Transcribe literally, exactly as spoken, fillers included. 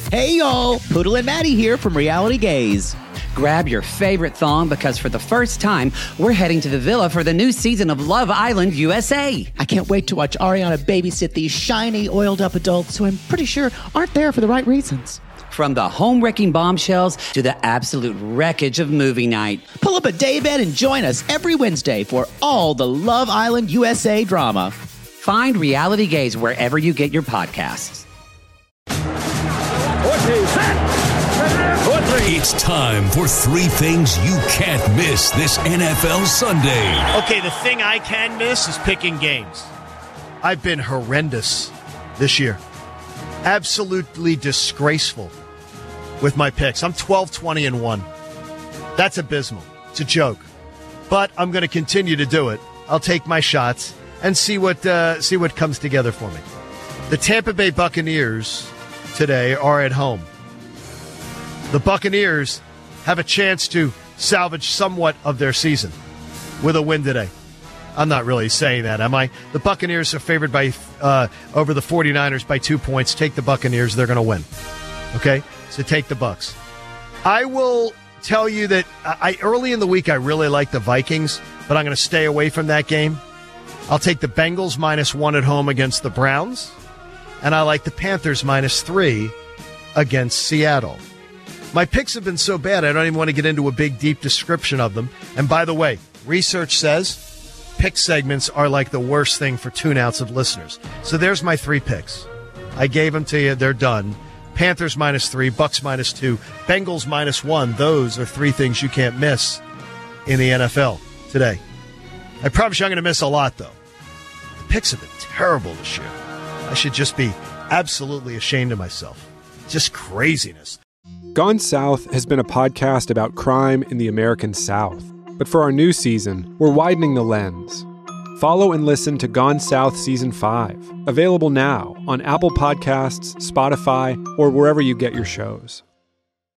Hey, y'all. Poodle and Maddie here from Reality Gaze. Grab your favorite thong because for the first time, we're heading to the villa for the new season of Love Island U S A. I can't wait to watch Ariana babysit these shiny, oiled-up adults who I'm pretty sure aren't there for the right reasons. From the home-wrecking bombshells to the absolute wreckage of movie night. Pull up a daybed and join us every Wednesday for all the Love Island U S A drama. Find Reality Gaze wherever you get your podcasts. It's time for three things you can't miss this N F L Sunday. Okay, the thing I can miss is picking games. I've been horrendous this year. Absolutely disgraceful with my picks. I'm twelve, twenty, and one. That's abysmal. It's a joke. But I'm going to continue to do it. I'll take my shots and see what uh, see what comes together for me. The Tampa Bay Buccaneers today are at home. The Buccaneers have a chance to salvage somewhat of their season with a win today. I'm not really saying that, am I? The Buccaneers are favored by uh, over the 49ers by two points. Take the Buccaneers. They're going to win. Okay? So take the Bucs. I will tell you that I early in the week I really like the Vikings, but I'm going to stay away from that game. I'll take the Bengals minus one at home against the Browns, and I like the Panthers minus three against Seattle. My picks have been so bad, I don't even want to get into a big, deep description of them. And by the way, research says pick segments are like the worst thing for tune-outs of listeners. So there's my three picks. I gave them to you. They're done. Panthers minus three, Bucks minus two, Bengals minus one. Those are three things you can't miss in the N F L today. I promise you I'm going to miss a lot, though. The picks have been terrible this year. I should just be absolutely ashamed of myself. Just craziness. Gone South has been a podcast about crime in the American South. But for our new season, we're widening the lens. Follow and listen to Gone South Season five, available now on Apple Podcasts, Spotify, or wherever you get your shows.